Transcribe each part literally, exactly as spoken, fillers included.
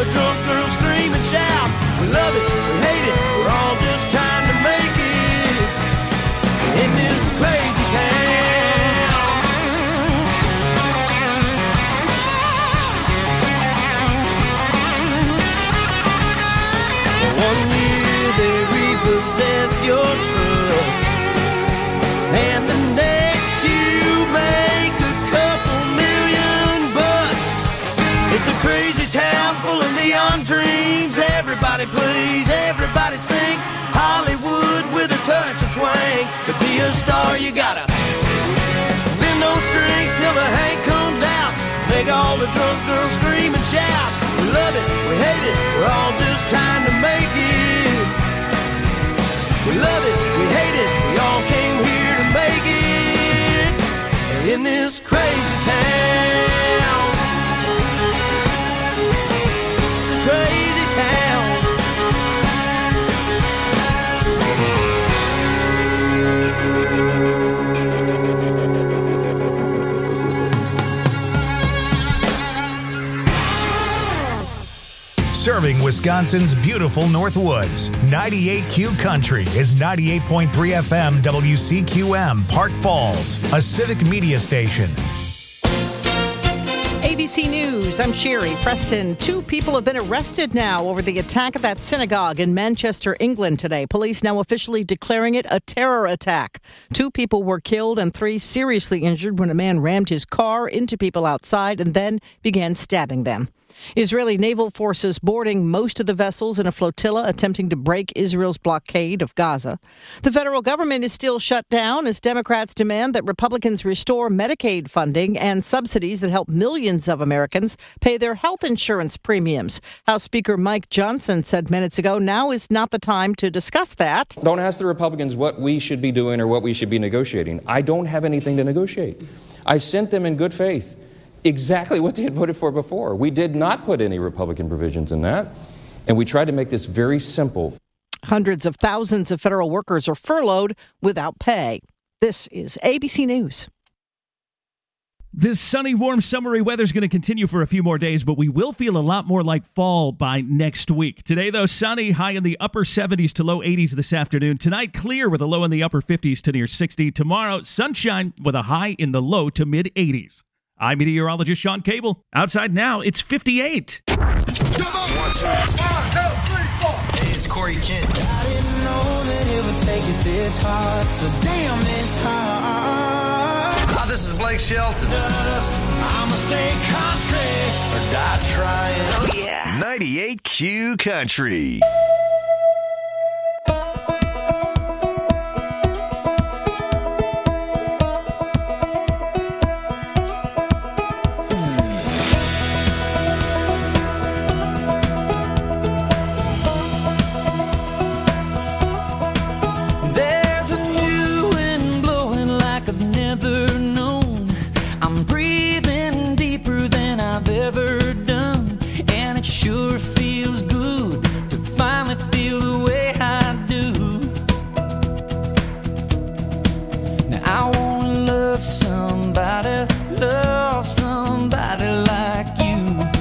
the drunk girls scream and shout. We love it, we hate it, we're all just trying to make it in this crazy town. One year they repossess your truck, and the next you make a couple million bucks. It's a crazy town full of neon dreams. Everybody plays, everybody sings. Hollywood with a touch of twang. To be a star you gotta bend those strings till the Hank comes out. Make all the drunk girls scream and shout. We love it, we hate it, we're all just trying to make it. We love it, we hate it, we all came here to make it in this crazy town. It's a crazy town. Serving Wisconsin's beautiful Northwoods. ninety-eight Q Country is ninety-eight point three F M W C Q M, Park Falls, a civic media station. A B C News, I'm Sherry Preston. Two people have been arrested now over the attack at that synagogue in Manchester, England today. Police now officially declaring it a terror attack. Two people were killed and three seriously injured when a man rammed his car into people outside and then began stabbing them. Israeli naval forces boarding most of the vessels in a flotilla attempting to break Israel's blockade of Gaza. The federal government is still shut down as Democrats demand that Republicans restore Medicaid funding and subsidies that help millions of Americans pay their health insurance premiums. House Speaker Mike Johnson said minutes ago now is not the time to discuss that. Don't ask the Republicans what we should be doing or what we should be negotiating. I don't have anything to negotiate. I sent them in good faith exactly what they had voted for before. We did not put any Republican provisions in that, and we tried to make this very simple. Hundreds of thousands of federal workers are furloughed without pay. This is A B C News. This sunny, warm, summery weather is going to continue for a few more days, but we will feel a lot more like fall by next week. Today, though, sunny, high in the upper seventies to low eighties this afternoon. Tonight, clear with a low in the upper fifties to near sixty. Tomorrow, sunshine with a high in the low to mid eighties. I'm meteorologist Sean Cable. Outside now, it's fifty-eight. Come on. One, two, one, two, three, four. Hey, it's Corey Kent. I didn't know that it would take it this hard, but damn, it's hard. Hi, this is Blake Shelton. Dust, I'ma stay country or die trying. Oh, yeah. ninety-eight Q Country. Sure feels good to finally feel the way I do. Now I wanna love somebody, love somebody like you.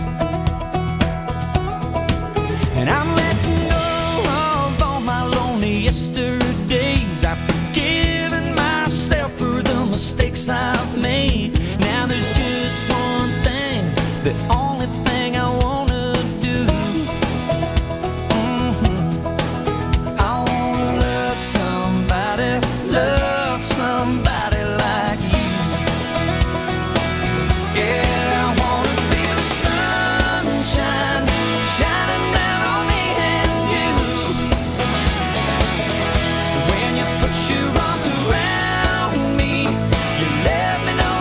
And I'm letting go of all my lonely yesterdays. I've forgiven myself for the mistakes I've made. Now there's just one thing, the only thing I want. Your arms around me, you let me know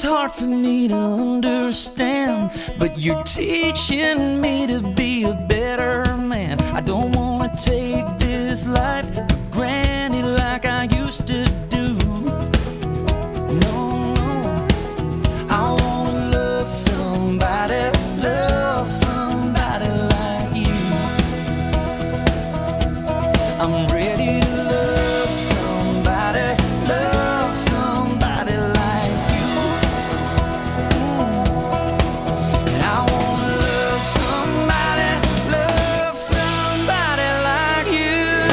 it's hard for me to understand, but you're teaching me to be a better man. I don't want to take this life for granted like I used to do. No, no, I want to love somebody, love somebody like you. I'm ready to love somebody, love somebody like you. And I want to love somebody, love somebody like you.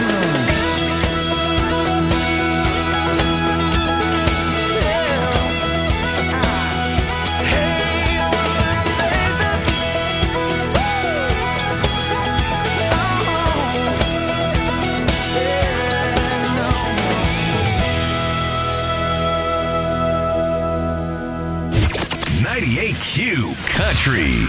ninety-eight Q Country.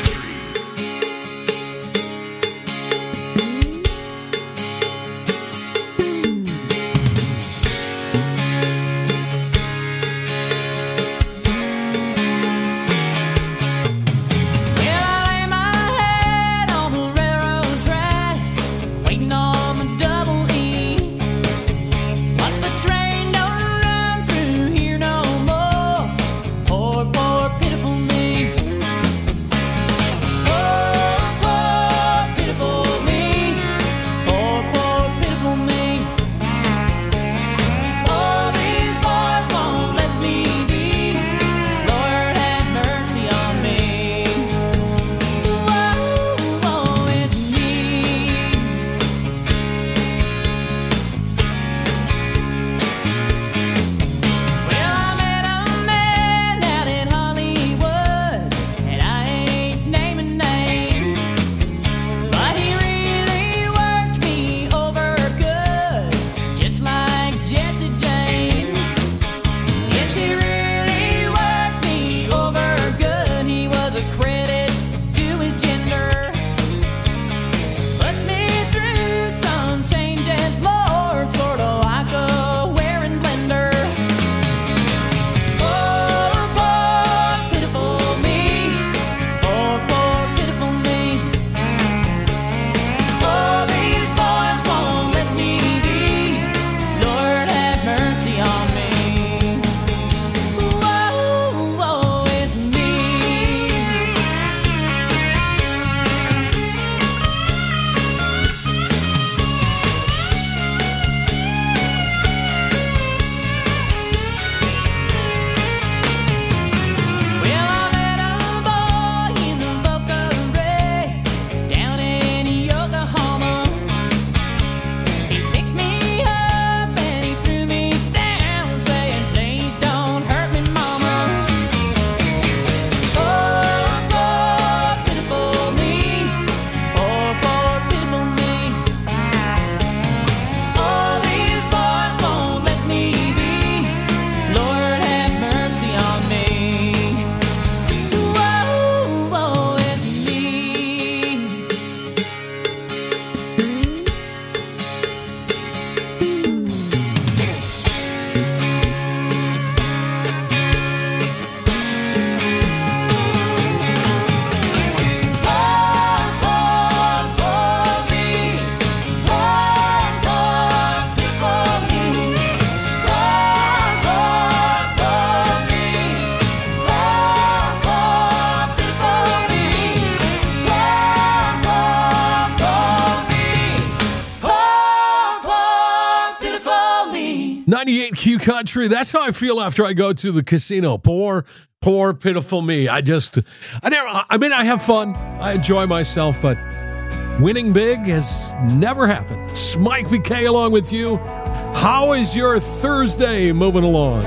ninety-eight Q Country. That's how I feel after I go to the casino. Poor, poor, pitiful me. I just, I never, I mean, I have fun. I enjoy myself, but winning big has never happened. It's Mike B K along with you. How is your Thursday moving along?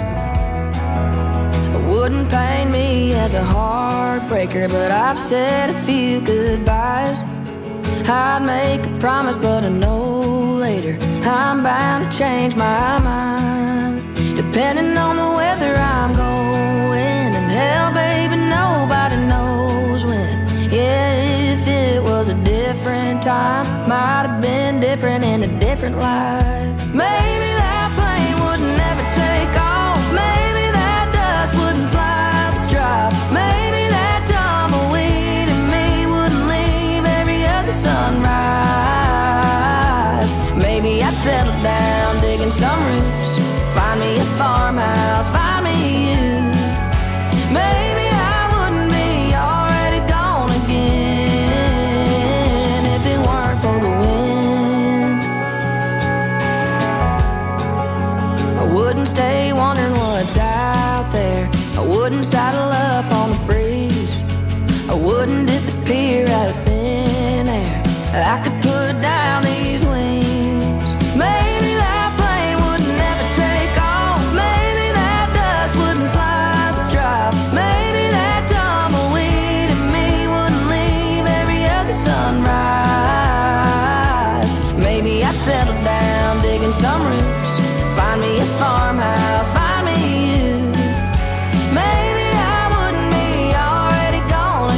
It wouldn't pain me as a heartbreaker, but I've said a few goodbyes. I'd make a promise, but I know later I'm bound to change my mind. Depending on the weather I'm going, and hell, baby, nobody knows when. Yeah, if it was a different time, might have been different in a different life. Maybe that plane would never take off. Maybe that dust wouldn't fly saddle up on the breeze. I wouldn't disappear out of thin air. I could put down these wings. Maybe that plane wouldn't never take off. Maybe that dust wouldn't fly the drop. Maybe that tumbleweed in me wouldn't leave every other sunrise. Maybe I'd settle down digging some roots. Find me a farmhouse, find me you. Maybe I wouldn't be already gone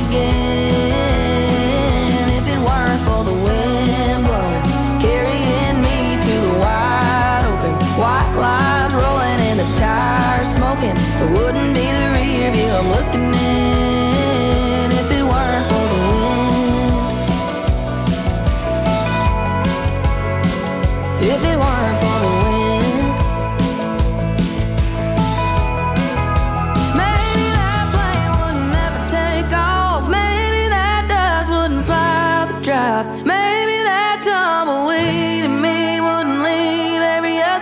again if it weren't for the wind blowing, carrying me to the wide open. White lines rolling and the tires smoking. It wouldn't be the rear view I'm looking in if it weren't for the wind. If it weren't for the wind. Maybe that tumbleweed in me wouldn't leave every other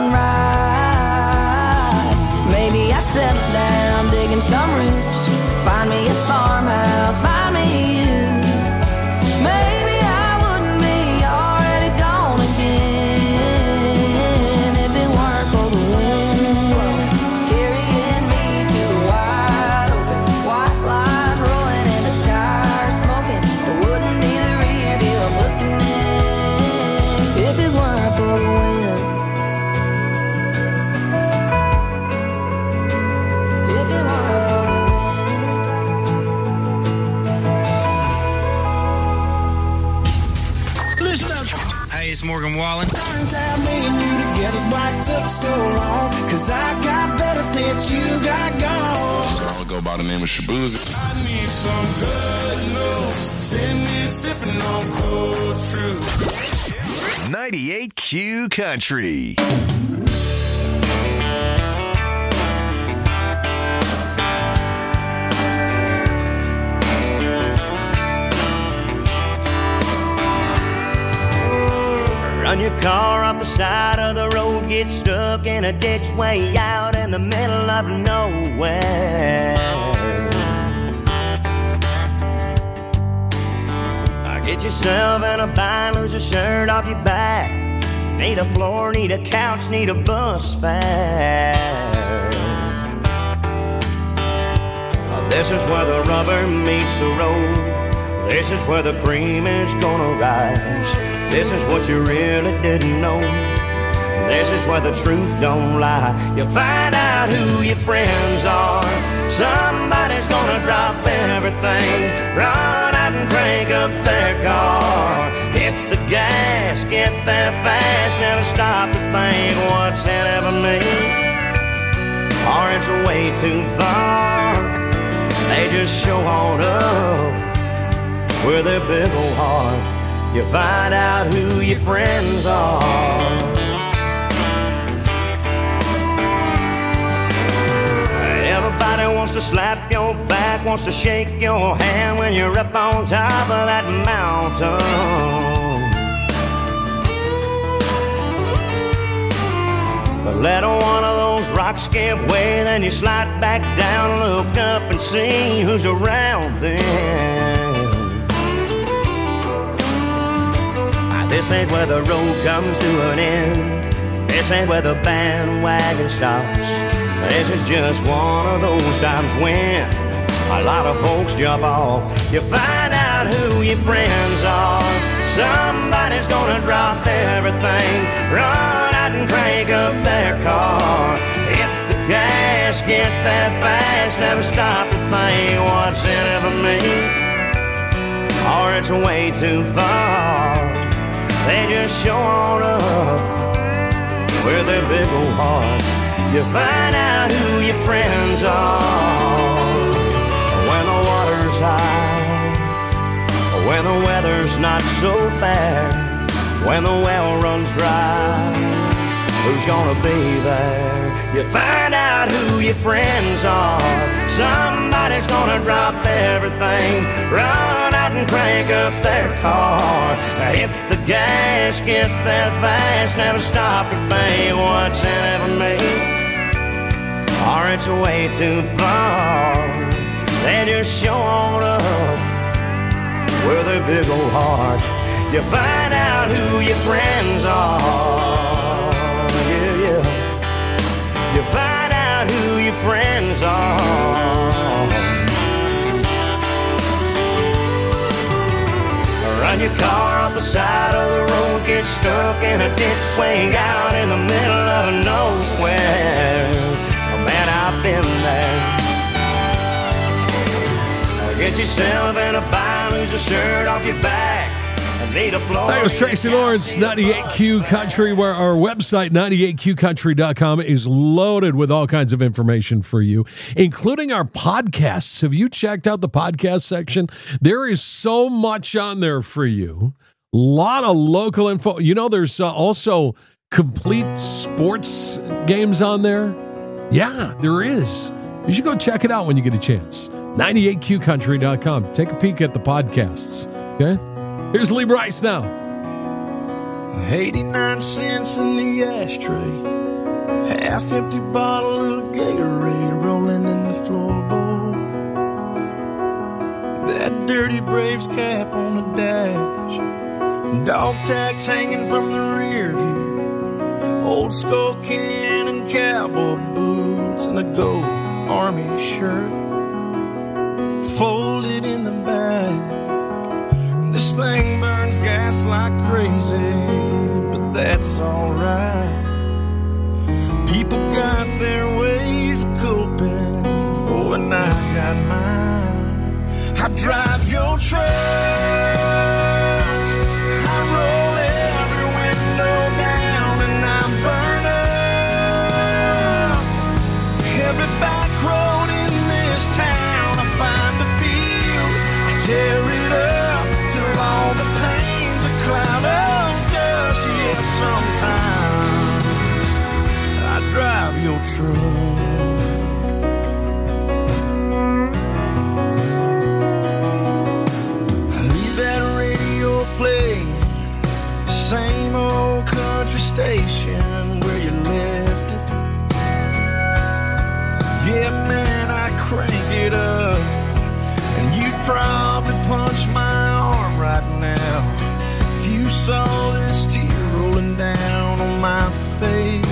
sunrise. Maybe I'd settle down digging some roots. Find me a farmhouse, find me you. Maybe I wouldn't be already gone again if it weren't for the wind carrying me to the wide open. White lines rolling and the tires smoking. It wouldn't be the rear view I'm looking in if it weren't for the wind. If it weren't for the Hey, it's Morgan Wallen. Time me and you together's why it took so long. Cause I got better since you got gone. I'll go by the name of Shabuzi. I need some good news. Send me sipping on cold fruit. ninety-eight Q Country. Run your car off the side of the road, get stuck in a ditch way out in the middle of nowhere. Get yourself in a bind, lose a shirt off your back. Need a floor, need a couch, need a bus fare. This is where the rubber meets the road. This is where the cream is gonna rise. This is what you really didn't know. This is where the truth don't lie. You find out who your friends are. Somebody's gonna drop everything, run out and crank up their car. Hit the gas, get there fast, never stop to think what's in it for me. Or it's way too far. They just show on up with their big old heart. You find out who your friends are. Everybody wants to slap your back, wants to shake your hand when you're up on top of that mountain. But let one of those rocks give way, then you slide back down, look up and see who's around then. This ain't where the road comes to an end. This ain't where the bandwagon stops. This is just one of those times when a lot of folks jump off. You find out who your friends are. Somebody's gonna drop everything, run out and crank up their car. Hit the gas, get there fast, never stop to think what's in it for me. Or it's way too far. They just show on up with their big old hearts. You find out who your friends are. When the water's high, when the weather's not so bad, when the well runs dry, who's gonna be there? You find out who your friends are. Somebody's gonna drop everything, run out and crank up their car. Hit the gas, get there fast, never stop to think what's in it for me. or it's way too far, then just show on up with a big old heart. You find out who your friends are. Yeah, yeah. You find out who your friends are. Run your car off the side of the road, get stuck in a ditch way out in the middle of nowhere. Oh man, I've been there. Get yourself in a bind, lose a shirt off your back. That was Tracy Lawrence, ninety-eight Q Country, where our website, ninety-eight Q country dot com, is loaded with all kinds of information for you, including our podcasts. Have you checked out the podcast section? There is so much on there for you. A lot of local info. You know, there's uh, also complete sports games on there. Yeah, there is. You should go check it out when you get a chance. ninety-eight Q country dot com. Take a peek at the podcasts, okay? Here's Lee Bryce now. eighty-nine cents in the ashtray, half-empty bottle of Gatorade rolling in the floorboard. That dirty Braves cap on the dash, dog tags hanging from the rear view, old skull can and cowboy boots, and a gold army shirt folded in the back. This thing burns gas like crazy, but that's alright. People got their ways of coping, oh, and I got mine. I drive your truck, I roll every window down, and I burn up every back road in this town. I find a field, I tear it up till all the pain's a cloud of dust. Yes, sometimes I drive your truck. I leave that radio playing, same old country station where you left it. Yeah, man, I crank it up, and you'd probably punch my arm right now if you saw this tear rolling down on my face.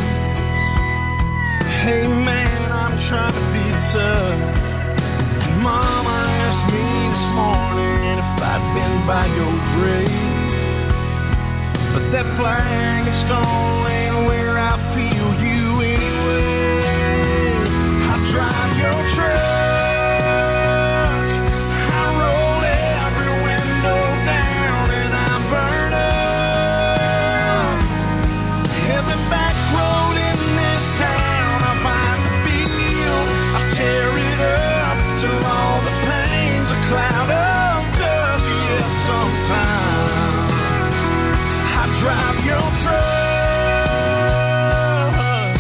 Hey man, I'm trying to be tough, and Mama asked me this morning if I'd been by your grave, but that flag and stone ain't where I feel you anyway. I drive your truck, drive your truck.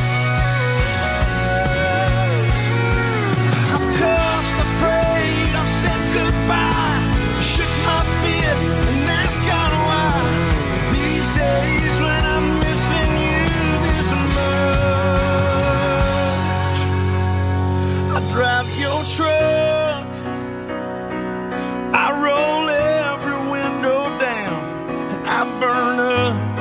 I've cussed, I prayed, I've said goodbye, shook my fist and asked God why. These days when I'm missing you this much, I drive your truck, I roll every window down, and I burn up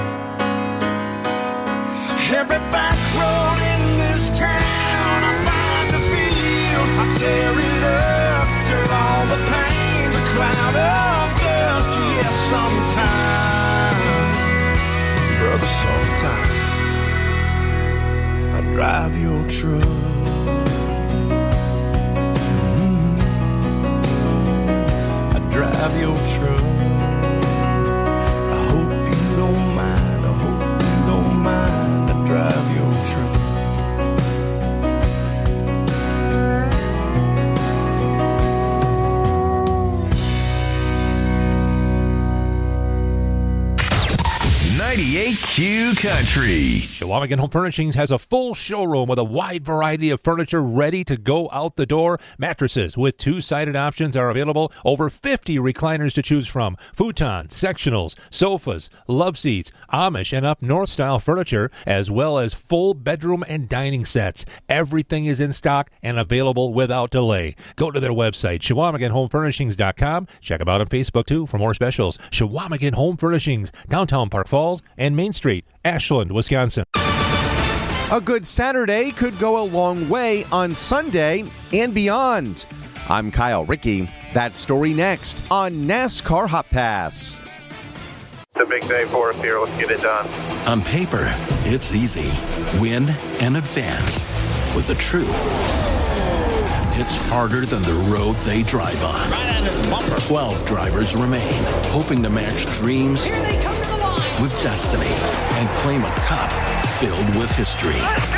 every back road in this town. I find a field, I tear it up till all the pain's a cloud of dust. Yes, sometime, brother, sometime I drive your truck. Mm-hmm. I drive your truck. I hope you don't mind, I hope you don't mind, I drive your truck. ninety-eight Q Q Country. Chequamegon Home Furnishings has a full showroom with a wide variety of furniture ready to go out the door. Mattresses with two-sided options are available. Over fifty recliners to choose from. Futons, sectionals, sofas, love seats, Amish and up north style furniture, as well as full bedroom and dining sets. Everything is in stock and available without delay. Go to their website, Chequamegon Home Furnishings dot com. Check them out on Facebook too for more specials. Chequamegon Home Furnishings, downtown Park Falls and Main Street, Ashland, Wisconsin. A good Saturday could go a long way on Sunday and beyond. I'm Kyle Rickey. That story next on NASCAR Hot Pass. It's a big day for us here. Let's get it done. On paper, it's easy. Win and advance. With the truth, it's harder than the road they drive on. Right on his bumper. Twelve drivers remain, hoping to match dreams Here they come to the line. with destiny and claim a cup filled with history.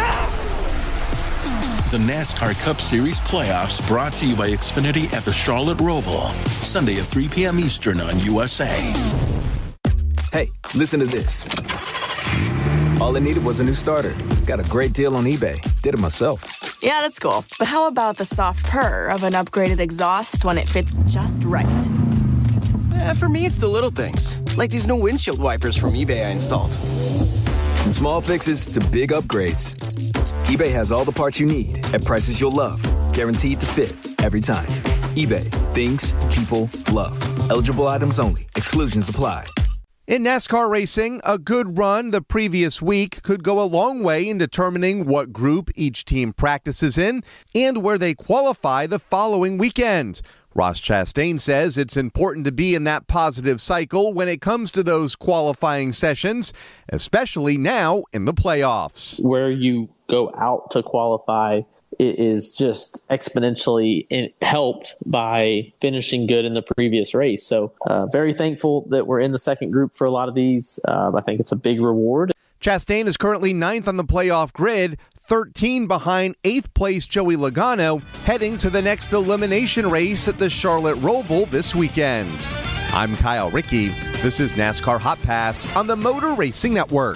The NASCAR Cup Series playoffs brought to you by Xfinity at the Charlotte Roval. Sunday at three p.m. Eastern on U S A. Hey, listen to this. All I needed was a new starter. Got a great deal on eBay. Did it myself. Yeah, that's cool. But how about the soft purr of an upgraded exhaust when it fits just right? Eh, for me, it's the little things. Like these new windshield wipers from eBay I installed. From small fixes to big upgrades, eBay has all the parts you need at prices you'll love. Guaranteed to fit every time. eBay. Things people love. Eligible items only. Exclusions apply. In NASCAR racing, a good run the previous week could go a long way in determining what group each team practices in and where they qualify the following weekend. Ross Chastain says it's important to be in that positive cycle when it comes to those qualifying sessions, especially now in the playoffs. Where you go out to qualify it is just exponentially in, helped by finishing good in the previous race. So uh, very thankful that we're in the second group for a lot of these. Um, I think it's a big reward. Chastain is currently ninth on the playoff grid, thirteen behind eighth place Joey Logano, heading to the next elimination race at the Charlotte Roval this weekend. I'm Kyle Rickey. This is NASCAR Hot Pass on the Motor Racing Network.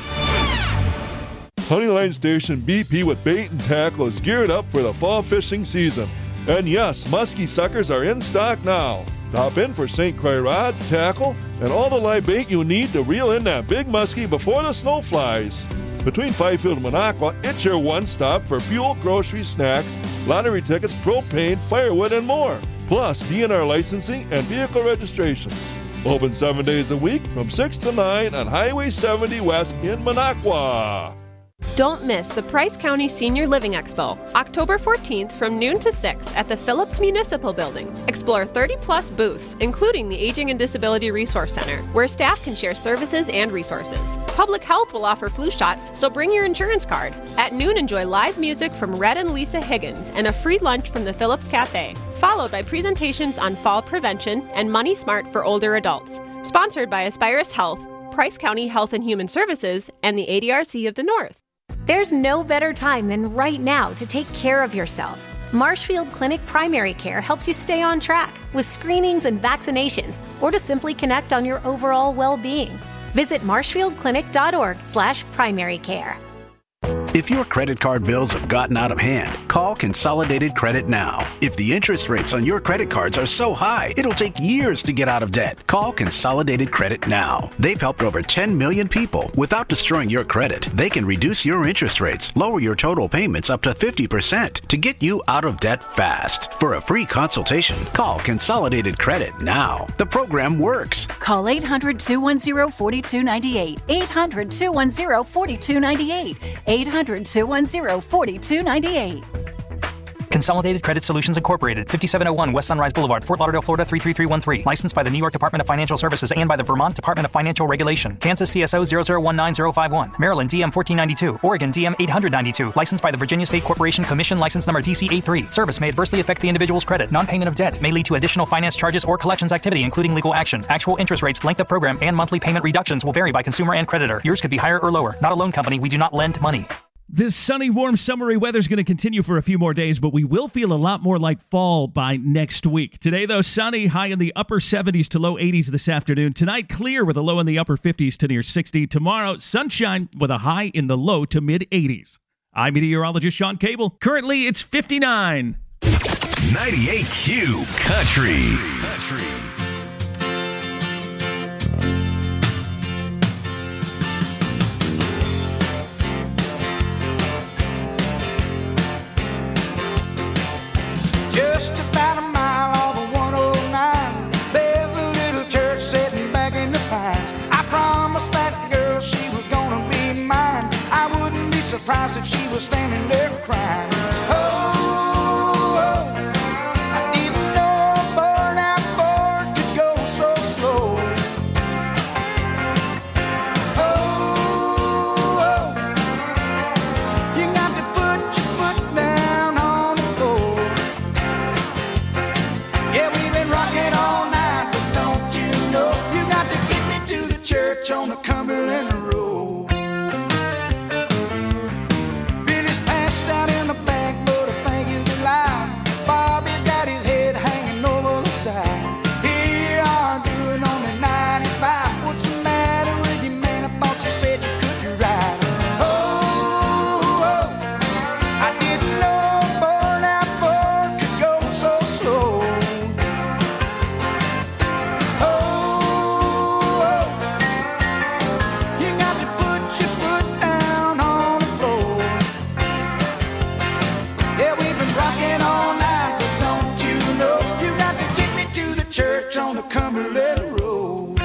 Honeyline Station B P with bait and tackle is geared up for the fall fishing season. And yes, muskie suckers are in stock now. Stop in for Saint Croix rods, tackle, and all the live bait you need to reel in that big muskie before the snow flies. Between Fifield and Minocqua, it's your one stop for fuel, groceries, snacks, lottery tickets, propane, firewood, and more. Plus, D N R licensing and vehicle registrations. Open seven days a week from six to nine on Highway seventy West in Minocqua. Don't miss the Price County Senior Living Expo, October fourteenth from noon to six at the Phillips Municipal Building. Explore thirty plus booths, including the Aging and Disability Resource Center, where staff can share services and resources. Public Health will offer flu shots, so bring your insurance card. At noon, enjoy live music from Red and Lisa Higgins and a free lunch from the Phillips Cafe, followed by presentations on fall prevention and Money Smart for older adults. Sponsored by Aspirus Health, Price County Health and Human Services, and the A D R C of the North. There's no better time than right now to take care of yourself. Marshfield Clinic Primary Care helps you stay on track with screenings and vaccinations, or to simply connect on your overall well-being. Visit marshfield clinic dot org slash primary care. If your credit card bills have gotten out of hand, call Consolidated Credit now. If the interest rates on your credit cards are so high, it'll take years to get out of debt. Call Consolidated Credit now. They've helped over ten million people without destroying your credit. They can reduce your interest rates, lower your total payments up to fifty percent to get you out of debt fast. For a free consultation, call Consolidated Credit now. The program works. Call eight hundred, two one zero, four two nine eight. eight hundred, two one zero, four two nine eight. eight hundred, two one zero, four two nine eight. Consolidated Credit Solutions Incorporated, fifty-seven oh one West Sunrise Boulevard, Fort Lauderdale, Florida three three three one three. Licensed by the New York Department of Financial Services and by the Vermont Department of Financial Regulation. Kansas C S O zero zero one nine zero five one. Maryland D M fourteen ninety-two. Oregon D M eight ninety-two. Licensed by the Virginia State Corporation Commission, license number D C eighty-three. Service may adversely affect the individual's credit. Non-payment of debt may lead to additional finance charges or collections activity, including legal action. Actual interest rates, length of program, and monthly payment reductions will vary by consumer and creditor. Yours could be higher or lower. Not a loan company. We do not lend money. This sunny, warm, summery weather is going to continue for a few more days, but we will feel a lot more like fall by next week. Today, though, sunny, high in the upper seventies to low eighties this afternoon. Tonight, clear with a low in the upper fifties to near sixty. Tomorrow, sunshine with a high in the low to mid eighties. I'm meteorologist Sean Cable. Currently, it's fifty-nine. ninety-eight Q Country. Country. Just about a mile off of one oh nine, there's a little church sitting back in the pines. I promised that girl she was gonna be mine. I wouldn't be surprised if she was standing there crying. Oh, oh, I didn't know a burnout Ford could go so slow. Oh, oh, you got to put your foot down on the floor. Yeah, we've been rocking all night, but don't you know you got to get me to the church on the Cumberland Road. Billy's passed out in the back, but I think he's alive. Bobby's got his head hanging over the side. Here you are doing only ninety-five. What's the matter with you, man? I thought you said you could ride. Oh, oh, I didn't know a burnout Ford could go so slow. Church on the Cumberland Road.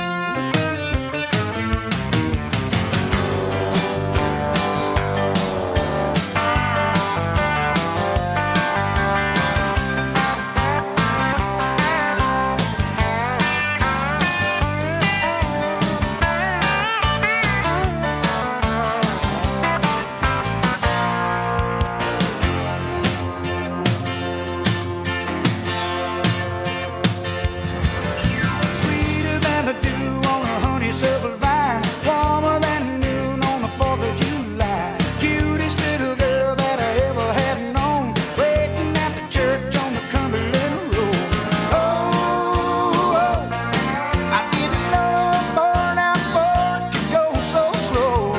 Sweeter than the dew on a honeysuckle vine, warmer than noon on the fourth of July. Cutest little girl that I ever had known, waiting at the church on the Cumberland Road. Oh, oh, I didn't know a burnout Ford could go so slow.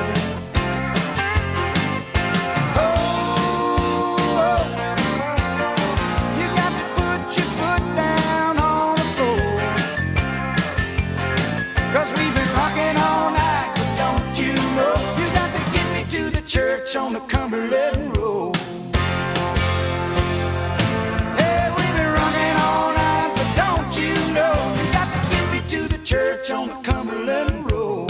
Oh, oh, you got to put your foot down on the floor. Cause we've been rocking all night, but don't you know you got to get me to the church on the Cumberland Road. Hey, we've been rocking all night, but don't you know you got to get me to the church on the Cumberland Road.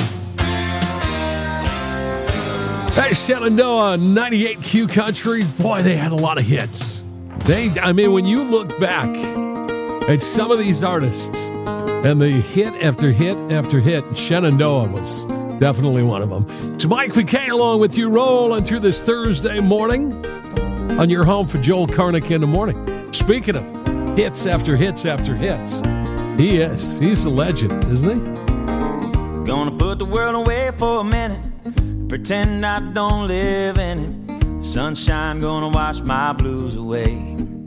Hey, Shenandoah, ninety-eight Q Country. Boy, they had a lot of hits. They, I mean, when you look back at some of these artists and the hit after hit after hit, Shenandoah was definitely one of them. It's Mike McKay along with you, rolling through this Thursday morning on your home for Joel Karnick in the morning. Speaking of hits after hits after hits, he is. He's a legend, isn't he? Gonna put the world away for a minute, pretend I don't live in it. Sunshine gonna wash my blues away.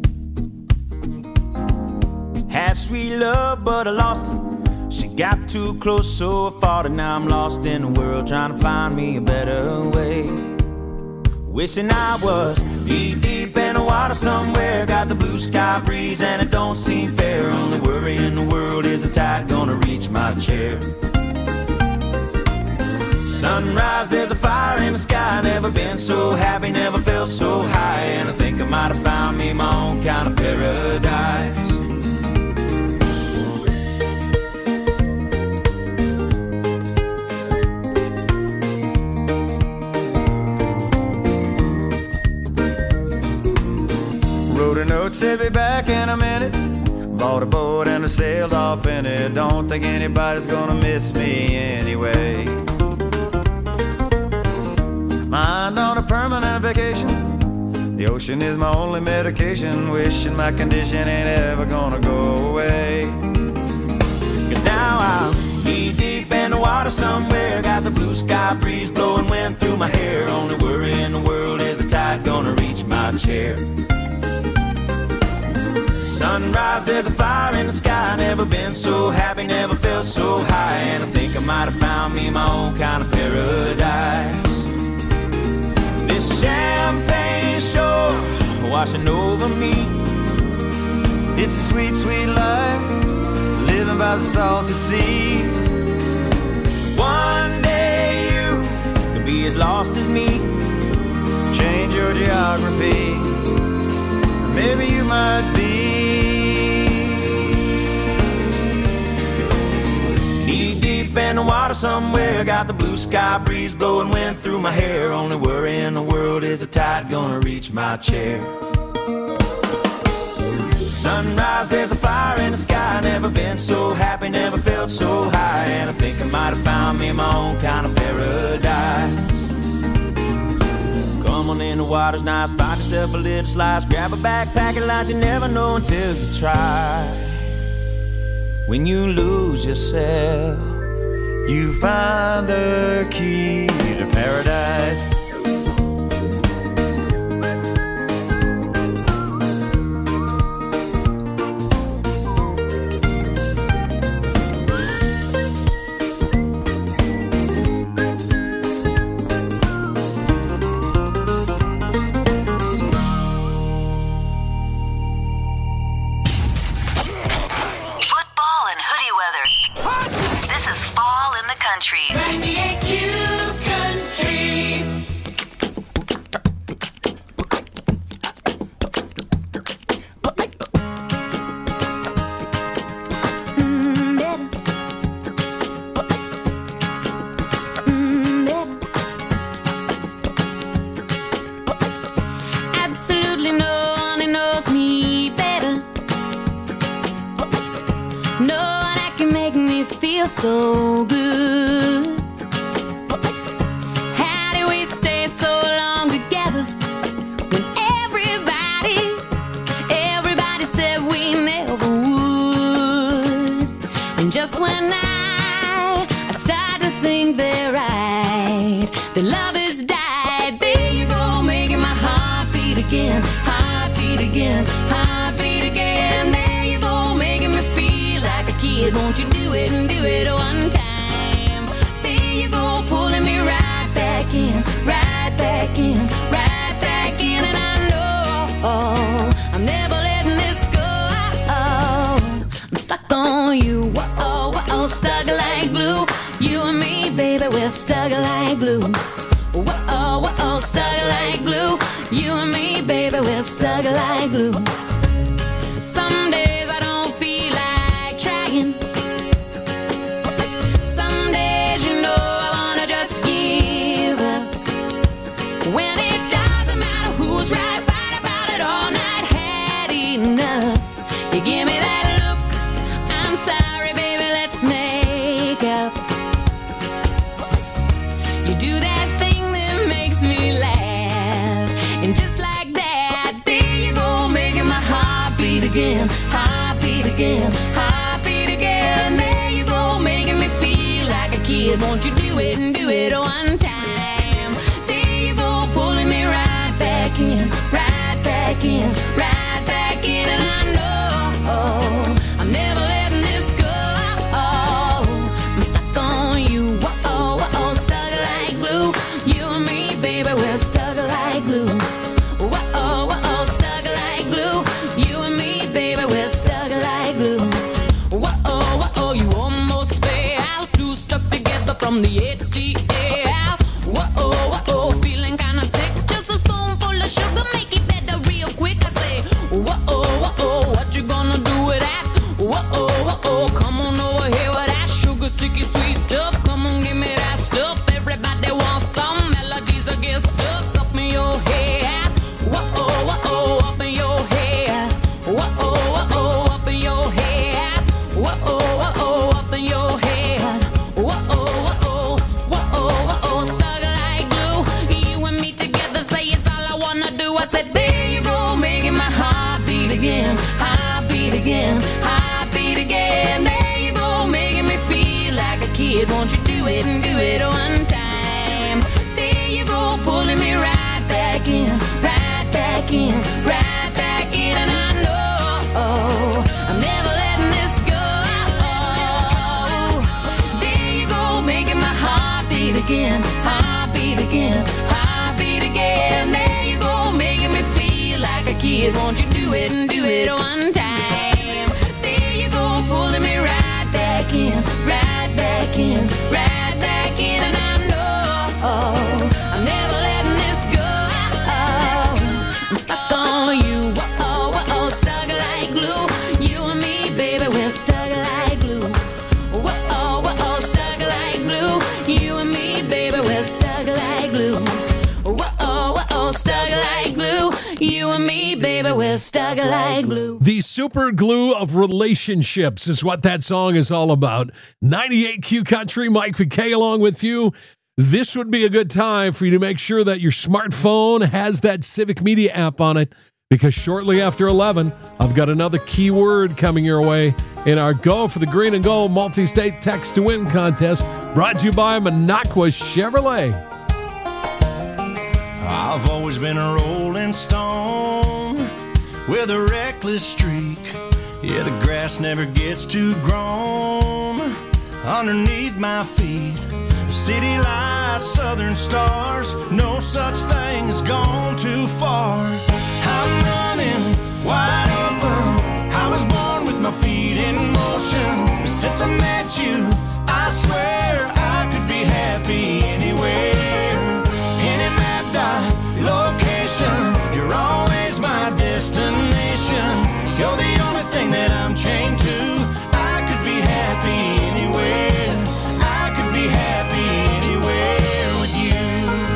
Had sweet love, but I lost it. She got too close, so I fought it. Now I'm lost in the world, trying to find me a better way. Wishing I was knee deep in the water somewhere. Got the blue sky breeze and it don't seem fair. Only worry in the world is the tide gonna reach my chair. Sunrise, there's a fire in the sky. Never been so happy, never felt so high. And I think I might have found me my own kind of paradise. Wrote a note, said be back in a minute. Bought a boat and I sailed off in it. Don't think anybody's gonna miss me anyway. Mind on a permanent vacation. The ocean is my only medication. Wishing my condition ain't ever gonna go away. Cause now I'm knee deep in the water somewhere. Got the blue sky breeze blowing wind through my hair. Only worry in the world chair. Sunrise, there's a fire in the sky. Never been so happy, never felt so high. And I think I might have found me my own kind of paradise. This champagne shore washing over me. It's a sweet, sweet life, living by the salty sea. One day you could be as lost as me. Change your geography, maybe you might be. Knee deep in the water somewhere, got the blue sky breeze blowing wind through my hair. Only worry in the world is the tide gonna reach my chair. Sunrise, there's a fire in the sky. Never been so happy, never felt so high. And I think I might have found me my own kind of paradise. Come on in, the water's nice. Find yourself a little slice. Grab a backpack and lunch. You never know until you try. When you lose yourself, you find the key to paradise. ninety-eight Q Country. Absolutely no one knows me better. No one that can make me feel so good. How do we stay so long together when everybody, everybody said we never would? And just when I, I start to think they're right, the love has died. There you go, making my heart beat again, heart beat again, heart beat again. There you go, making me feel like a kid. Won't you do it and do it one time? There you go, pulling me right back in, right back in, right back in. And I know I'm never letting this go. I'm stuck on you, whoa, whoa, stuck like glue. You and me, baby, we're stuck like glue. Whoa, whoa, stuck like glue. You and me, baby, we're stuck like glue. Some days I don't feel like trying. Some days, you know, I wanna just give up. When it doesn't matter who's right, fight about it all night, had enough. You give me that look, I'm sorry, baby, let's make up. You do that thing that makes me laugh, and just like that, there you go, making my heart beat again, heart beat again, heart beat again. There you go, making me feel like a kid. Won't you do it and do it one time? There you go, pulling me right back in, right back in, right back in. And I know I'm never letting this go. I'm stuck on you, whoa, whoa, stuck like glue. You and me, baby, we're stuck like glue. Whoa, whoa, stuck like glue. You and me, baby, we're stuck like glue. Whoa, whoa, you almost fell, two stuck together from the A T L. Whoa, whoa, feeling kinda sick. Just a spoonful of sugar, make it better real quick. I say, whoa, whoa, what you gonna do with that? Whoa, whoa, come on over here with that sugar, sticky, sweet stuff. Come on, give me that stuff. Everybody wants some melodies that get stuck up in your head. Whoa, whoa, up in your head. Whoa, whoa, up in your head. Whoa, whoa, up in your head. Whoa, whoa, whoa, whoa, stuck like glue. You and me together, say it's all I wanna do. I said, there you go, making my heart beat again, heart beat again, heart beat again. There you go, making me feel like a kid. like glue. The super glue of relationships is what that song is all about. ninety-eight Q Country, Mike McKay along with you. This would be a good time for you to make sure that your smartphone has that Civic Media app on it, because shortly after eleven, I've got another keyword coming your way in our Go for the Green and Gold multi-state text to win contest, brought to you by Minocqua Chevrolet. I've always been a rolling stone with a reckless streak. Yeah, the grass never gets too grown underneath my feet. City lights, southern stars, no such thing as gone too far. I'm running wide open. I was born with my feet in motion. But since I met you, I swear I could be happy anywhere. Any mapped out location, you're always my destination. You're the only thing that I'm chained to. I could be happy anywhere. I could be happy anywhere with you.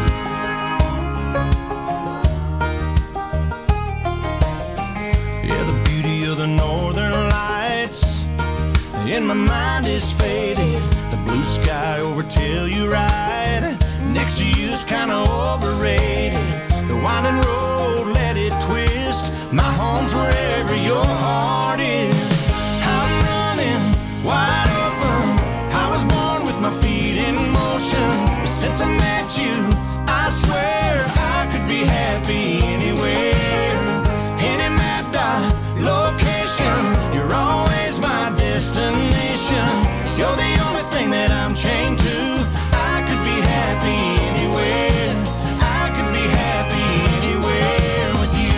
Yeah, the beauty of the northern lights in my mind is faded. The blue sky over Telluride next to you's kinda overrated. The winding road, let it twist. My home's wherever your heart is. I'm running wide open. I was born with my feet in motion. But since I met you, I swear I could be happy anywhere. Any mapped out location, you're always my destination. You're the only thing that I'm chained to. I could be happy anywhere. I could be happy anywhere with you.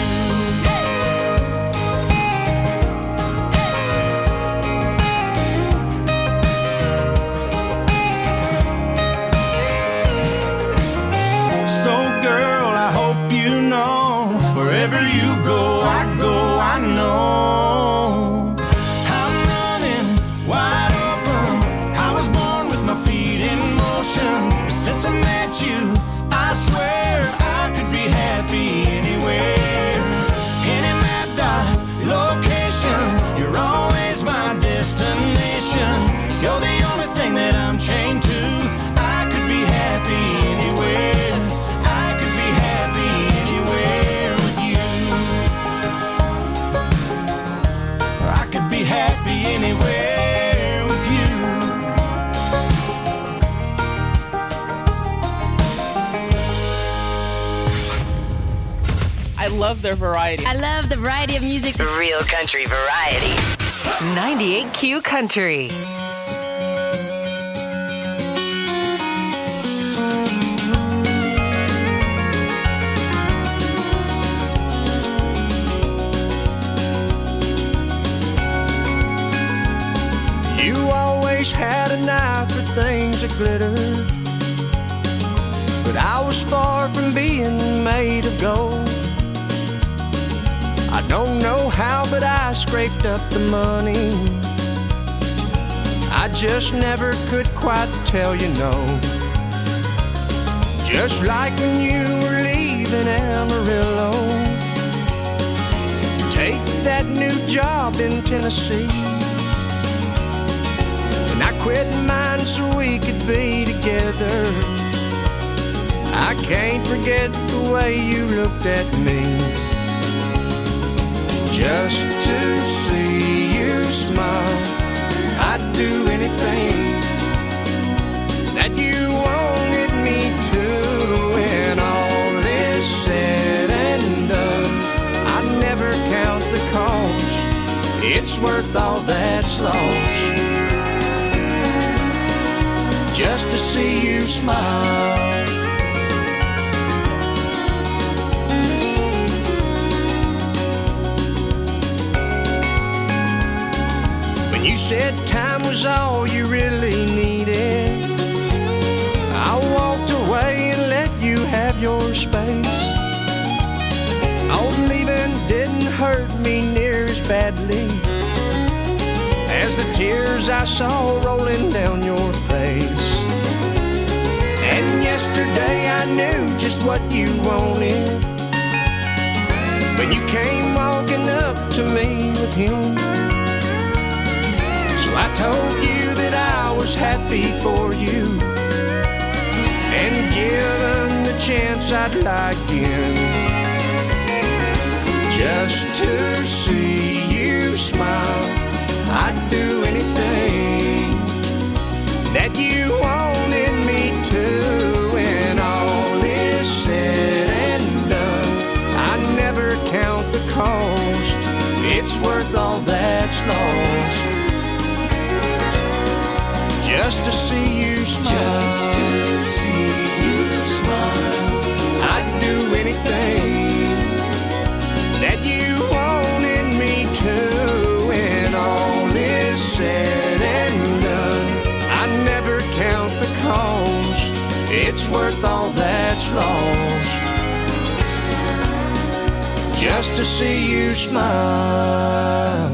So girl, I hope you know, wherever you go, I go, I know. I'm running wide open. I was born with my feet in motion. But since I met you, I swear I could be happy anywhere. Any mapped out location, you're always my destination. You're the only thing that I'm chained to. I could be happy anywhere. I could be happy anywhere with you. I could be happy anywhere with you. I love their variety. I love the variety of music. Real country variety. ninety-eight Q Country. You always had an eye for things that glitter, but I was far from being made of gold. I don't know how, but I scraped up the money. I just never could quite tell you no. Just like when you were leaving Amarillo, take that new job in Tennessee, and I quit mine so we could be together. I can't forget the way you looked at me. Just to see you smile, I'd do anything that you wanted me to. When all is said and done, I never count the cost. It's worth all that's lost, just to see you smile. You said time was all you really needed. I walked away and let you have your space. Oh, leaving didn't hurt me near as badly as the tears I saw rolling down your face. And yesterday I knew just what you wanted. when you came walking up to me with him. So I told you that I was happy for you, and given the chance I'd lie again, just to see you smile. I'd do anything that you wanted me to. When all is said and done, I never count the cost. It's worth all that's lost, just to see you smile. Just to see you smile. I'd do anything that you wanted me to. When all is said and done, I never count the cost. It's worth all that's lost, just to see you smile.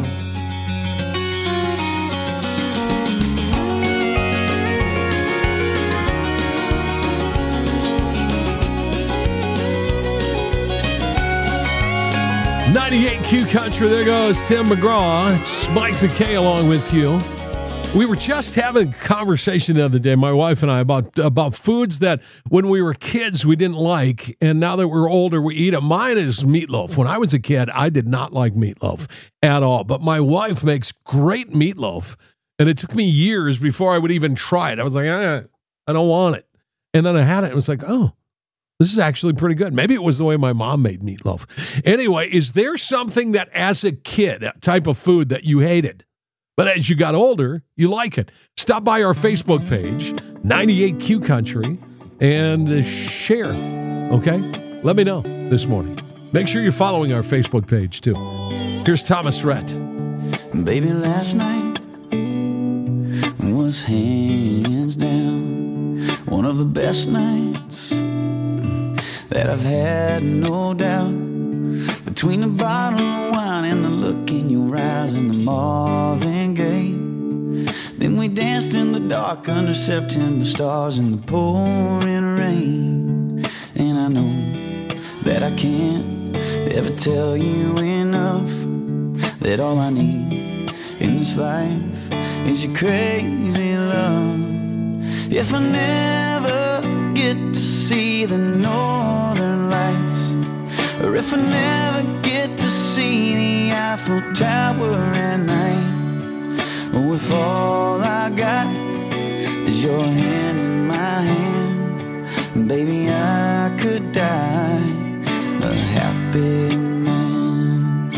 ninety-eight Q Country, there goes Tim McGraw. It's Mike McKay along with you. We were just having a conversation the other day, my wife and I, about about foods that when we were kids we didn't like, and now that we're older we eat them. Mine is meatloaf. When I was a kid, I did not like meatloaf at all, but my wife makes great meatloaf, and it took me years before I would even try it. I was like, eh, I don't want it. And then I had it, and it was like, oh, this is actually pretty good. Maybe it was the way my mom made meatloaf. Anyway, is there something that as a kid, a type of food that you hated, but as you got older, you like it? Stop by our Facebook page, ninety-eight Q Country, and share, okay? Let me know this morning. Make sure you're following our Facebook page, too. Here's Thomas Rhett. Baby, last night was hands down one of the best nights that I've had, no doubt. Between the bottle of wine and the look in your eyes and the Marvin Gaye, then we danced in the dark under September stars in the pouring rain. And I know that I can't ever tell you enough that all I need in this life is your crazy love. If I never get to see the northern lights, or if I never get to see the Eiffel Tower at night, or if all I got is your hand in my hand, baby, I could die a happy man.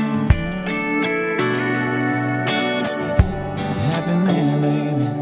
A happy man, baby.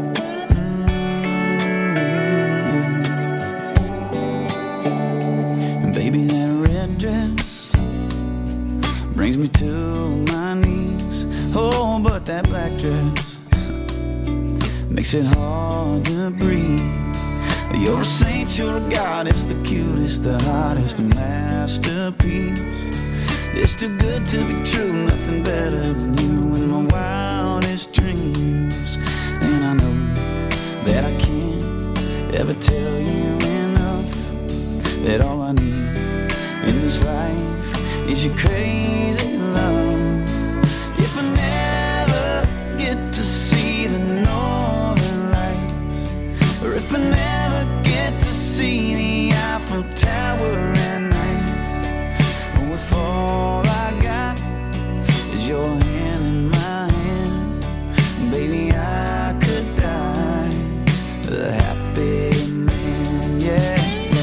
Baby, that red dress brings me to my knees. Oh, but that black dress makes it hard to breathe. You're a saint, you're a goddess, the cutest, the hottest, a masterpiece. It's too good to be true, nothing better than you in my wildest dreams. And I know that I can't ever tell you enough that all I need in this life is your crazy love. If I never get to see the northern lights, or if I never get to see the Eiffel Tower at night, or if all I got is your hand in my hand, baby, I could die a happy man, yeah.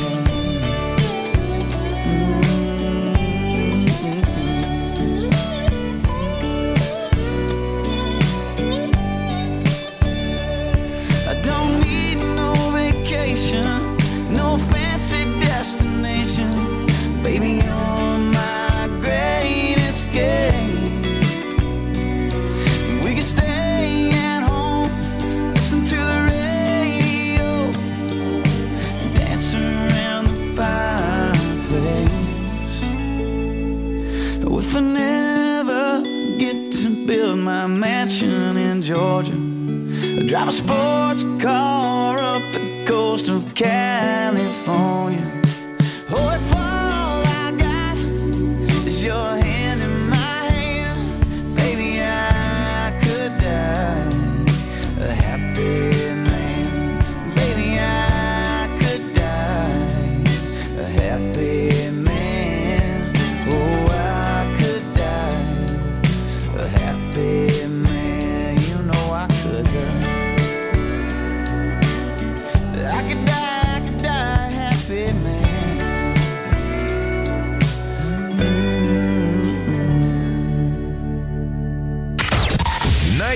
No fancy destination, baby, you're my great escape. We can stay at home, listen to the radio, dance around the fireplace. Oh, if I never get to build my mansion in Georgia, drive a sports car up the coast of California. Oh, if all I got is your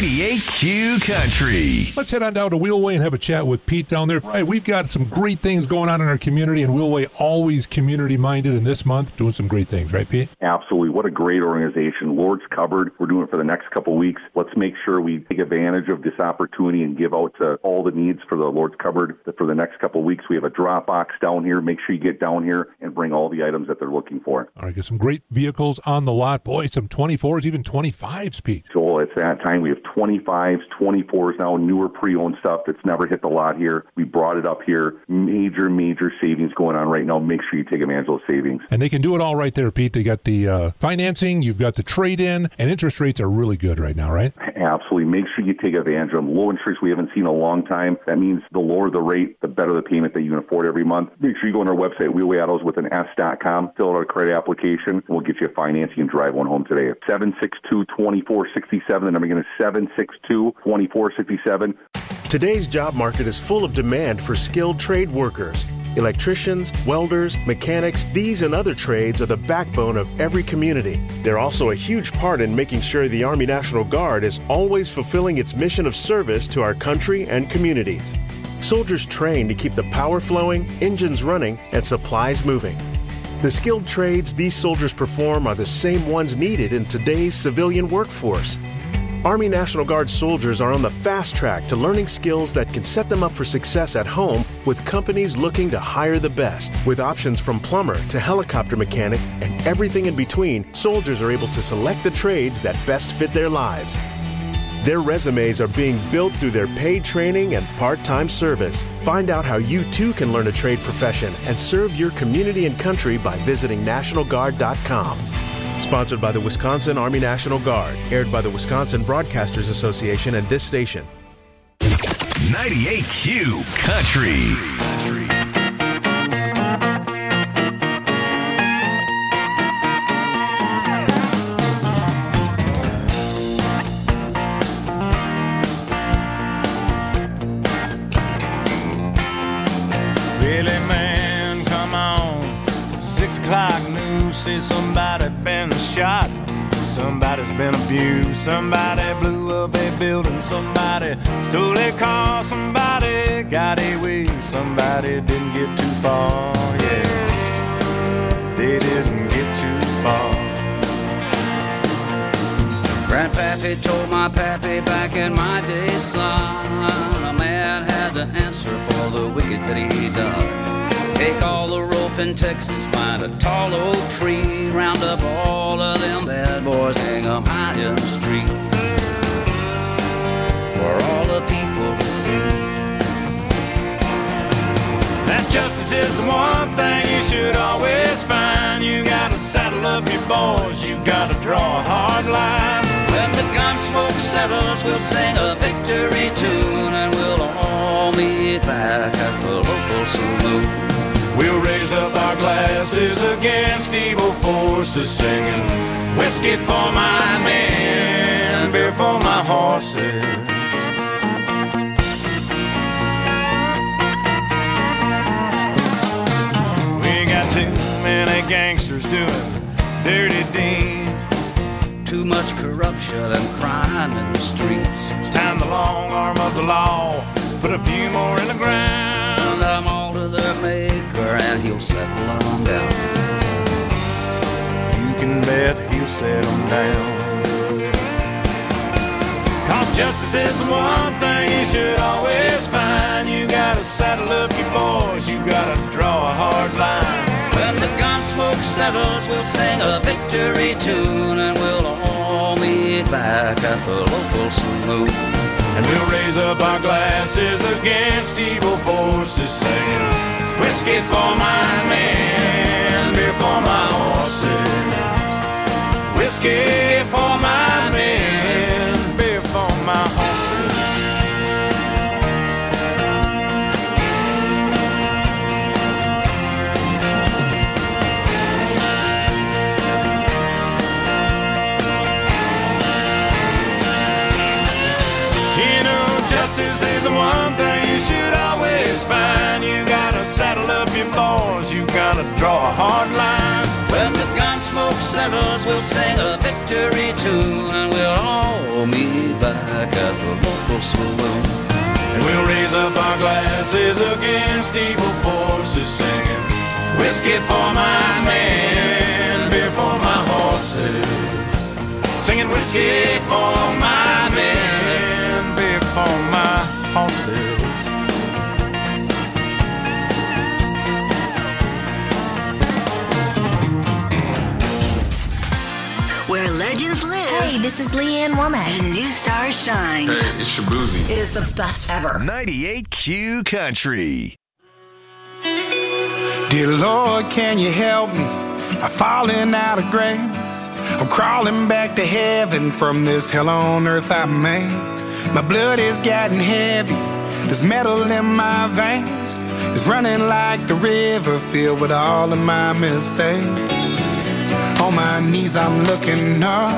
ninety-eight Q Country. Let's head on down to Wheelway and have a chat with Pete down there. Right, we've got some great things going on in our community, and Wheelway always community-minded, and this month doing some great things, right, Pete? Absolutely. What a great organization. Lord's Cupboard. We're doing it for the next couple of weeks. Let's make sure we take advantage of this opportunity and give out to all the needs for the Lord's Cupboard. For the next couple of weeks, we have a drop box down here. Make sure you get down here and bring all the items that they're looking for. All right, get some great vehicles on the lot. Boy, some twenty-fours, even twenty-fives, Pete. So it's that time. We have twenty-fives, twenty-fours now, newer pre-owned stuff that's never hit the lot here. We brought it up here. Major, major savings going on right now. Make sure you take advantage of those savings. And they can do it all right there, Pete. They got the uh, financing, you've got the trade-in, and interest rates are really good right now, right? Absolutely. Make sure you take advantage of them. Low interest we haven't seen in a long time. That means the lower the rate, the better the payment that you can afford every month. Make sure you go on our website, wheelway autos with an S dot com, fill out a credit application, and we'll get you a financing and drive one home today. seven six two, two four six seven. The number again is seven six two, two four six seven. Today's job market is full of demand for skilled trade workers. Electricians, welders, mechanics, these and other trades are the backbone of every community. They're also a huge part in making sure the Army National Guard is always fulfilling its mission of service to our country and communities. Soldiers train to keep the power flowing, engines running, and supplies moving. The skilled trades these soldiers perform are the same ones needed in today's civilian workforce. Army National Guard soldiers are on the fast track to learning skills that can set them up for success at home with companies looking to hire the best. With options from plumber to helicopter mechanic and everything in between, soldiers are able to select the trades that best fit their lives. Their resumes are being built through their paid training and part-time service. Find out how you too can learn a trade profession and serve your community and country by visiting national guard dot com. Sponsored by the Wisconsin Army National Guard. Aired by the Wisconsin Broadcasters Association and this station. ninety-eight Q Country. Really, man, come on. Six o'clock news says somebody been shot. Somebody's been abused. Somebody blew up a building. Somebody stole a car. Somebody got away. Somebody didn't get too far. Yeah, they didn't get too far. Grandpappy told my pappy back in my day, son, a man had to answer for the wicked that he done. Take all the rope in Texas, find a tall oak tree, round up all of them bad boys, hang them high in the street for all the people to see. That justice is the one thing you should always find. You gotta saddle up your boys, you gotta draw a hard line. When the gun smoke settles, we'll sing a victory tune, and we'll all meet back at the local saloon. We'll raise up our glasses against evil forces, singing whiskey for my men, beer for my horses. We got too many gangsters doing dirty deeds, too much corruption and crime in the streets. It's time the long arm of the law put a few more in the ground. Send them all to their maker and he'll settle them down. You can bet he'll settle them down. Cause justice is the one thing you should always find. You gotta saddle up your boys, you gotta draw a hard line. When the gun smoke settles, we'll sing a victory tune, and we'll all meet back at the local saloon. And we'll raise up our glasses against evil forces, singing whiskey for my men, beer for my horses. Whiskey for my men, beer for my horses. Justice is the one thing you should always find. You gotta saddle up your boys, you gotta draw a hard line. When the gun smoke settles, we'll sing a victory tune, and we'll all call me back at the local saloon. And we'll raise up our glasses against evil forces, singing whiskey for my men, beer for my horses. Singing whiskey for my men, beer for my horses. Where legends live. Hey, this is Leanne Womack. And new stars shine. Hey, it's Shabuzi. It is the best ever. ninety-eight Q Country. Dear Lord, can you help me? I'm falling out of grace. I'm crawling back to heaven from this hell on earth I made. My blood is getting heavy. There's metal in my veins. It's running like the river filled with all of my mistakes. On my knees I'm looking up.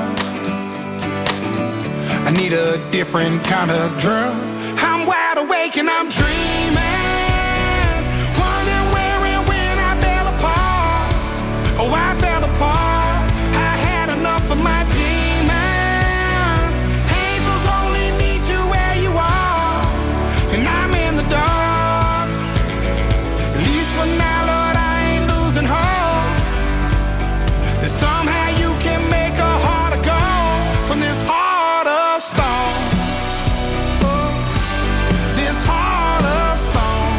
I need a different kind of drug. I'm wide awake and I'm dreaming, wondering where and when I fell apart. Oh, I fell apart. I had enough of my demons. Angels only meet you where you are, and I'm in the dark. At least for now, Lord, I ain't losing hope that somehow you can make a heart of gold from this heart of stone. Oh, this heart of stone.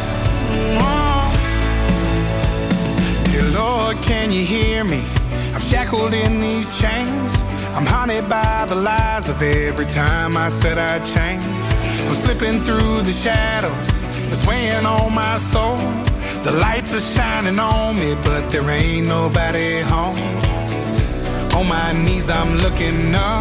Oh. Dear Lord, can you hear me? I'm shackled in these chains. I'm haunted by the lies of every time I said I'd change. I'm slipping through the shadows, it's weighing on my soul. The lights are shining on me, but there ain't nobody home. On my knees I'm looking up.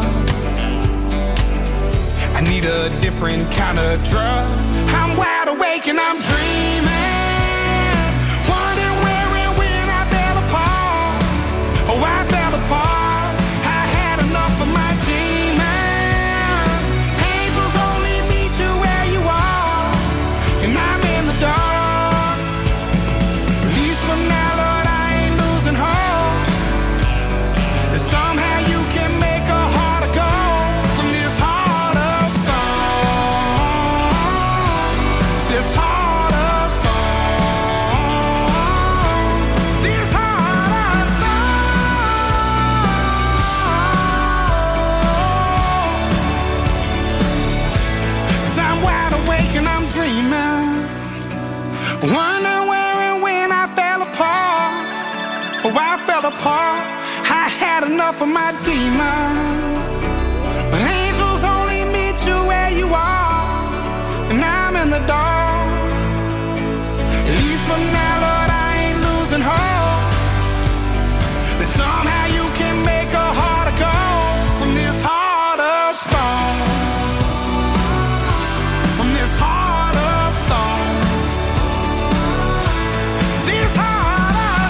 I need a different kind of drug. I'm wide awake and I'm dreaming, wondering where and when I fell apart. Oh, I fell apart. I had enough of my demons. Angels only meet you where you are, and I'm in the dark. At least for now, Lord, I ain't losing hope that somehow you can make a heart of gold from this heart of stone. This heart of stone. This heart of stone. 'Cause I'm wide awake and I'm dreaming, wondering where and when I fell apart. Oh, I fell apart. I had enough of my demons. But angels only meet you where you are, and I'm in the dark. At least for now, Lord, I ain't losing hope that somehow you can make a heart of gold from this heart of stone. From this heart of stone. This heart of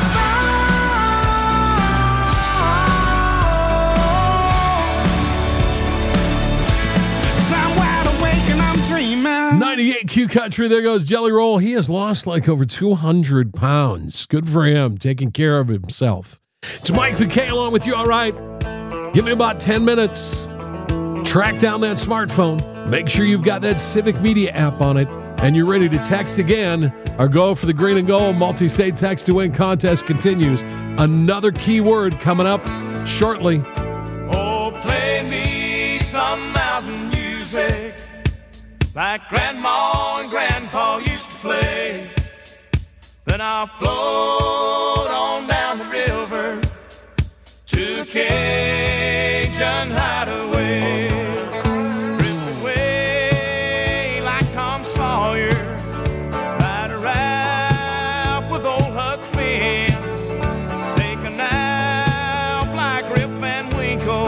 stone. 'Cause I'm wide awake and I'm dreaming. ninety-eight Q Country, there goes Jelly Roll. He has lost like over two hundred pounds. Good for him, taking care of himself. It's Mike McKay along with you, all right? Give me about ten minutes. Track down that smartphone. Make sure you've got that Civic Media app on it, and you're ready to text again. Our Go for the Green and Gold multi-state text to win contest continues. Another keyword coming up shortly. Oh, play me some mountain music like Grandma and Grandpa used to play. Then I'll float on down the river to Cajun Hideaway. Drift away like Tom Sawyer, ride a raft with old Huck Finn. Take a nap like Rip Van Winkle,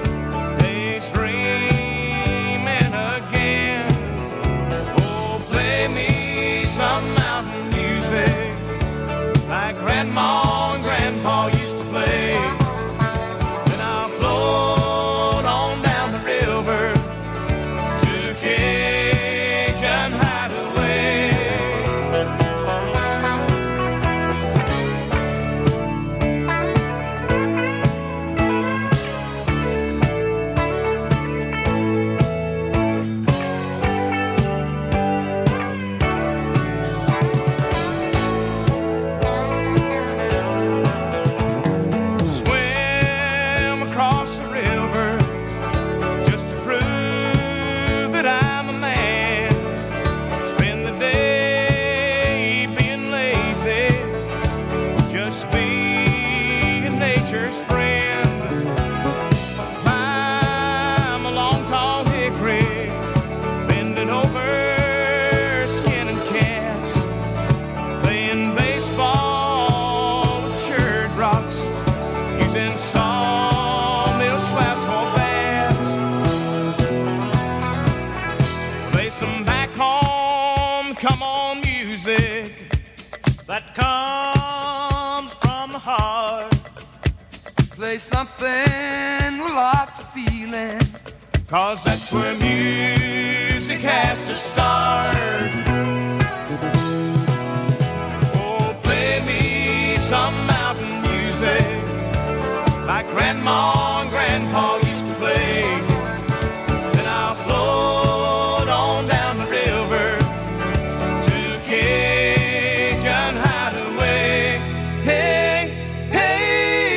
daydreaming again. Oh, play me some mountain music like Grandma and Grandpa used to play. Then I'll float on down the river some back home, come on music that comes from the heart. Play something with lots of feeling, 'cause that's where music has to start. Oh, play me some mountain music like Grandma and Grandpa used to play. Then I'll float on down the river to Cajun Hideaway. Hey, hey.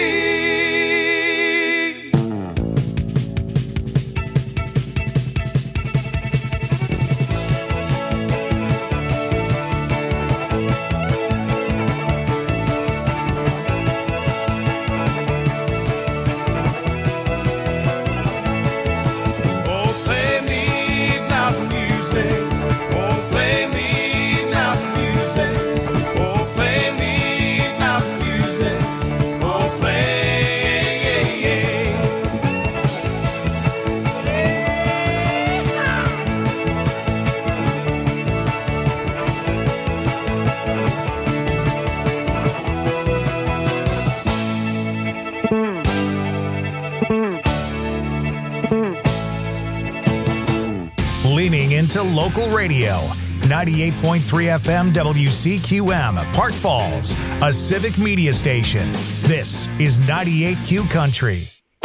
Leaning into local radio. ninety-eight point three F M W C Q M, Park Falls, a civic media station. This is ninety-eight Q Country.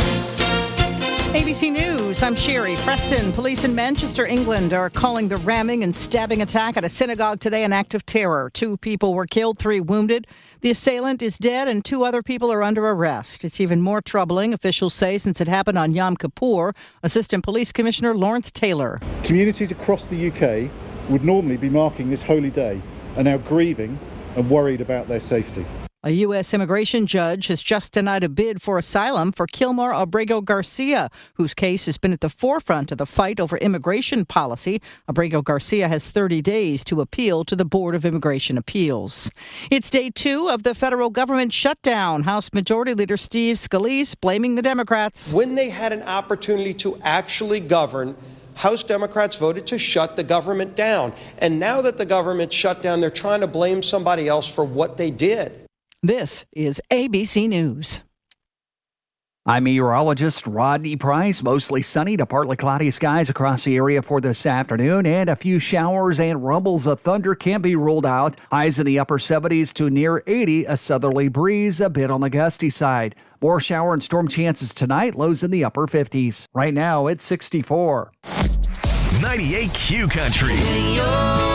A B C News, I'm Sherry Preston. Police in Manchester, England are calling the ramming and stabbing attack at a synagogue today an act of terror. Two people were killed, three wounded. The assailant is dead and two other people are under arrest. It's even more troubling, officials say, since it happened on Yom Kippur. Assistant Police Commissioner Lawrence Taylor. Communities across the U K would normally be marking this holy day are now grieving and worried about their safety. A U S immigration judge has just denied a bid for asylum for Kilmar Abrego Garcia, whose case has been at the forefront of the fight over immigration policy. Abrego Garcia has thirty days to appeal to the Board of Immigration Appeals. It's day two of the federal government shutdown. House Majority Leader Steve Scalise blaming the Democrats. When they had an opportunity to actually govern, House Democrats voted to shut the government down. And now that the government's shut down, they're trying to blame somebody else for what they did. This is A B C News. I'm meteorologist Rodney Price. Mostly sunny to partly cloudy skies across the area for this afternoon, and a few showers and rumbles of thunder can be ruled out. Highs in the upper seventies to near eighty, a southerly breeze a bit on the gusty side. More shower and storm chances tonight, lows in the upper fifties. Right now, it's sixty-four. ninety-eight Q Country.